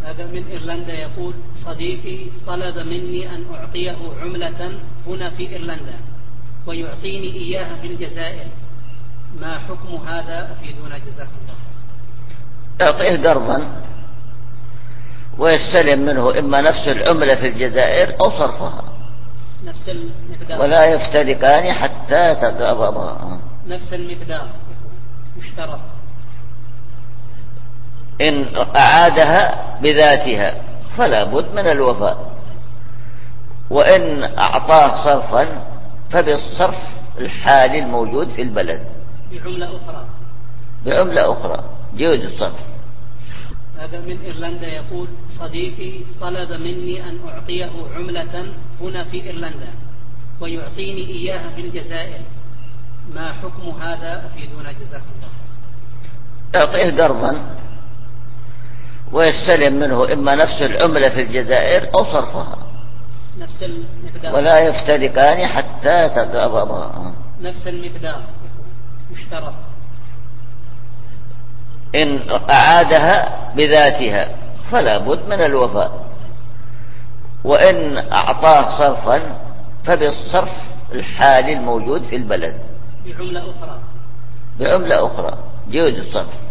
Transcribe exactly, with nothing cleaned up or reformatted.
هذا من إيرلندا يقول: صديقي طلب مني أن أعطيه عملة هنا في إيرلندا ويعطيني إياها في الجزائر، ما حكم هذا؟ أفيدونا جزاكم الله. يعطيه قرضا ويستلم منه إما نفس العملة في الجزائر أو صرفها، نفس المقدار، ولا يفترقان حتى تقابضا. نفس المقدار مشترك. إن أعادها بذاتها فلا بد من الوفاء، وإن أعطاه صرفا فبالصرف الحالي الموجود في البلد بعملة أخرى بعملة أخرى يجوز الصرف. هذا من إيرلندا يقول: صديقي طلب مني أن أعطيه عملة هنا في إيرلندا ويعطيني إياها في الجزائر، ما حكم هذا؟ أفيدونا جزاكم الله. يعطيه قرضا ويستلم منه إما نفس العملة في الجزائر أو صرفها، نفس المقدار، ولا يفترقان حتى تقابضا. نفس المقدار مشترك. إن أعادها بذاتها فلا بد من الوفاء، وإن أعطاه صرفا فبالصرف الحالي الموجود في البلد بعملة أخرى بعملة أخرى يجوز الصرف.